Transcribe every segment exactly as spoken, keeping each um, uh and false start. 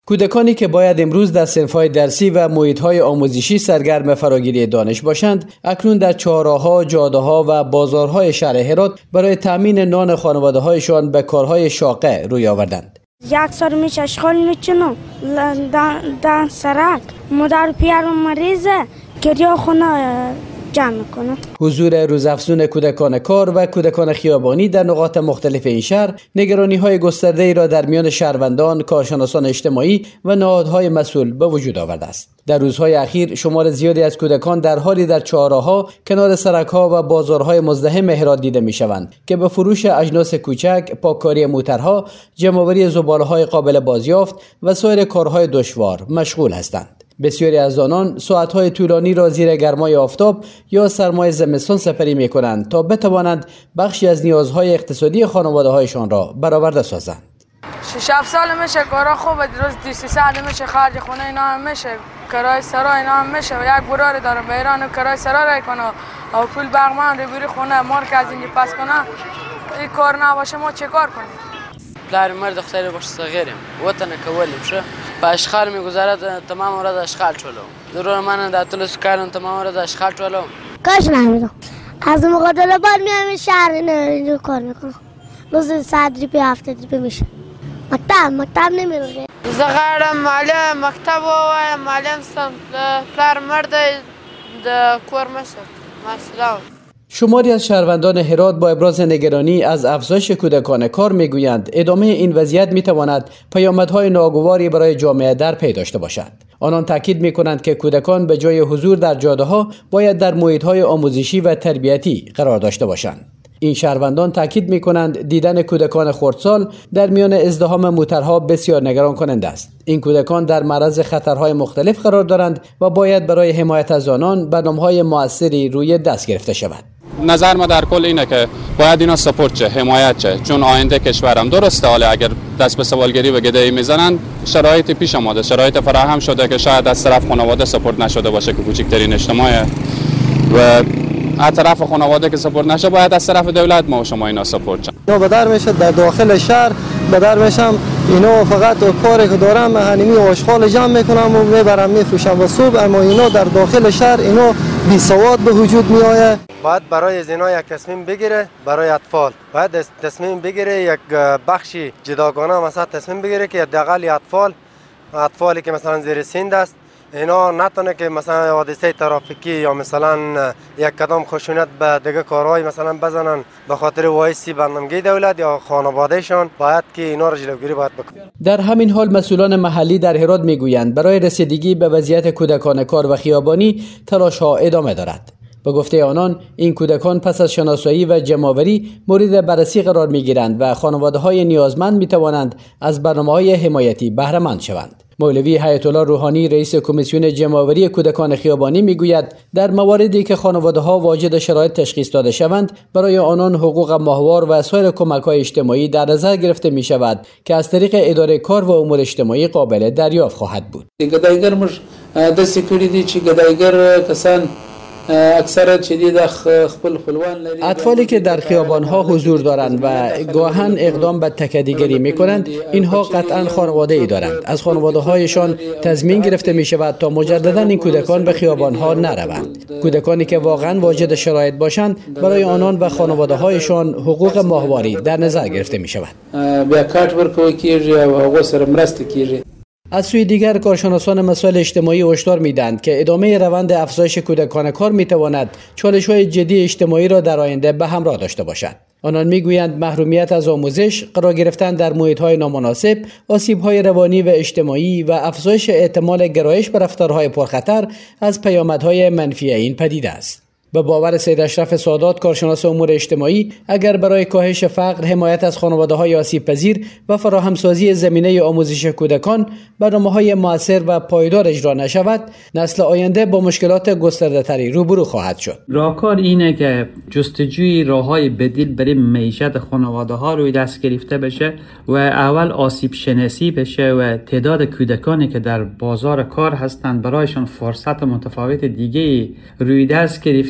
کودکانی که باید امروز در صنف‌های درسی و محیط‌های آموزشی سرگرم فراگیری دانش باشند، اکنون در چهارراه‌ها، جاده‌ها و بازارهای شهر هرات برای تامین نان خانواده‌هایشان به کارهای شاقه روی آوردند. یک سال میشه اشغال میچونم در سرک مادر پیرم مریضه گریه خونه جمع میکنه. حضور روزافزون کودکان کار و کودکان خیابانی در نقاط مختلف این شهر نگرانی‌های گسترده‌ای را در میان شهروندان، کارشناسان اجتماعی و نهادهای مسئول به وجود آورده است. در روزهای اخیر شمار زیادی از کودکان در حالی در چهارراه‌ها، کنار سرک‌ها و بازارهای مزدحم هرات دیده می‌شوند که به فروش اجناس کوچک، پاککاری موترها، جمع‌آوری زباله‌های قابل بازیافت و سایر کارهای دشوار مشغول هستند. بسیاری از آنان ساعت‌های طولانی را زیر گرمای آفتاب یا سرمای زمستان سپری می‌کنند تا بتوانند بخشی از نیازهای اقتصادی خانواده‌هایشان را برآورده سازند. شش هفت سال میشه کارا خوبه، روز دویست ساعت میشه، خرج خونه اینا هم میشه، کرای سرای اینا هم میشه و یک برادر دارم به ایران کرای سرای کنه و پول بغمان رو بری خونه مار که از اینجا پس کنه. این کار نباشه ما چه کار کنیم؟ پدر مرد دختری باشه صغیریم وطن کولیم شه با اشغال میگذارد تمام ورځ اشغال چولو ضرور من در طول سکارم تمام ورځ اشغال چولو کاش نمیدم از مقدله بعد میام شهر اینو کار میکنم روز ساعت ریپی هفته ریپی میشه مکتب مکتب نمیره زغارم معلم مکتب و معلم سم پدر مرد د کور مسه مثلا. شماری از شهروندان هرات با ابراز نگرانی از افزایش کودکان کار میگویند ادامه این وضعیت میتواند پیامدهای ناگواری برای جامعه در پی داشته باشد. آنان تاکید میکنند که کودکان به جای حضور در جاده‌ها باید در محیط‌های آموزشی و تربیتی قرار داشته باشند. این شهروندان تاکید میکنند دیدن کودکان خردسال در میان ازدحام موترها بسیار نگران کننده است. این کودکان در معرض خطرهای مختلف قرار دارند و باید برای حمایت از آنان برنامه‌های موثری روی دست گرفته شود. نظر ما در کل اینه که باید اینا سپورت چه، حمایت چه، چون آینده کشورم درسته، حالا اگر دست به سوالگری و گدایی میزنن شرایط پیش آمده، شرایط فراهم شده که شاید از طرف خانواده سپورت نشده باشه که کوچکترین اجتماعه و از طرف خانواده که سپورت نشه باید از طرف دولت ما و شما اینا سپورت چه. اینا بدر میشه در داخل شهر بدر میشم اینا فقط کاری که دارم هنمی آشغال جمع میکنم و میبرم میفروشم و صبح، اما اینا در داخل شهر اینا بی سواد به وجود میآیه. باید برای زنا یک تصمیم بگیره، برای اطفال باید تصمیم بگیره، یک بخشی جداگانه مثلا تصمیم بگیره که حداقل اطفال اطفالی که مثلا زیر سن است اینا نتونه که مثلا حادثه ترافیکی یا مثلا یک قدم خشونت به دیگه کارهای مثلا بزنن به خاطر وایسی برنامه‌ای دولت یا خانوادهشان، باید که اینا را جلوگیری باید بکنه. در همین حال مسئولان محلی در هرات میگویند برای رسیدگی به وضعیت کودکان کار و خیابانی تلاش‌ها ادامه دارد. به گفته آنان این کودکان پس از شناسایی و جمع‌آوری مورد بررسی قرار می‌گیرند و خانواده‌های نیازمند می‌توانند از برنامه‌های حمایتی بهره مند شوند. مولوی حیات الله روحانی رئیس کمیسیون جمع‌آوری کودکان خیابانی میگوید در مواردی که خانواده‌ها واجد شرایط تشخیص داده شوند برای آنان حقوق ماهوار و سایر کمک‌های اجتماعی در نظر گرفته می‌شود که از طریق اداره کار و امور اجتماعی قابل دریافت خواهد بود. گدایگر مش د سکیوریتی چې گدایگر کسان اکثر شدید خپل خپلوان لري. اطفالی که در خیابان‌ها حضور دارند و گاهن اقدام به تکدیگری می‌کنند اینها قطعاً خانواده‌ای دارند. از خانواده‌هایشان تضمین گرفته می‌شود تا مجدداً این کودکان به خیابان‌ها نروند. کودکانی که واقعاً واجد شرایط باشند برای آنان و خانواده‌هایشان حقوق ماهواری در نظر گرفته می‌شود. بیا کارت ورکوي کیږي او هغه سره مرسته کیږي. از سوی دیگر کارشناسان مسائل اجتماعی هشدار می‌دهند که ادامه روند افزایش کودکان کار می‌تواند چالش‌های جدی اجتماعی را در آینده به همراه داشته باشد. آنان می‌گویند محرومیت از آموزش، قرار گرفتن در محیط‌های نامناسب، آسیب‌های روانی و اجتماعی و افزایش احتمال گرایش به رفتارهای پرخطر از پیامدهای منفی این پدیده است. به باور سید اشرف سادات کارشناس امور اجتماعی اگر برای کاهش فقر، حمایت از خانواده‌های آسیب‌پذیر و فراهمسازی زمینه آموزش کودکان برنامه‌های مؤثر و پایدار اجرا نشود، نسل آینده با مشکلات گسترده‌تری روبرو خواهد شد. راهکار اینه که جستجوی راه‌های بدیل برای معیشت خانواده‌ها روی دست گرفته بشه و اول آسیب شناسی بشه و تعداد کودکانی که در بازار کار هستند برایشان فرصت متفاوت دیگه روی دست گرفته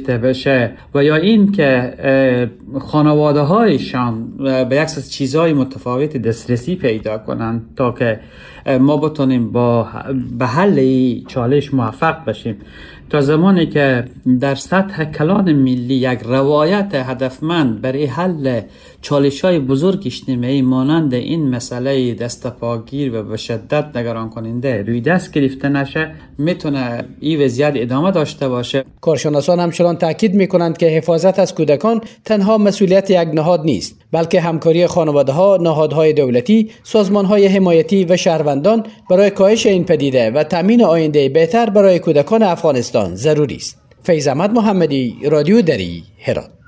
گرفته بشه و یا این که خانواده هایشان به یک سری چیزهای متفاوت دسترسی پیدا کنند تا که ما بتونیم با به حل چالش موفق بشیم. تا زمانی که در سطح کلان ملی یک روایت هدفمند برای حل چالش‌های بزرگ اجتماعی مانند این مسئله دستپاگیر و به شدت نگران کننده روی دست گرفته نشه، میتونه این وضعیت ادامه داشته باشه. کارشناسان همچنان تاکید میکنند که حفاظت از کودکان تنها مسئولیت یک نهاد نیست، بلکه همکاری خانواده‌ها، نهادهای دولتی، سازمان‌های حمایتی و شهروندان برای کاهش این پدیده و تامین آینده بهتر برای کودکان افغانستان ضروری است. فیض احمد محمدی، رادیو دری، هرات.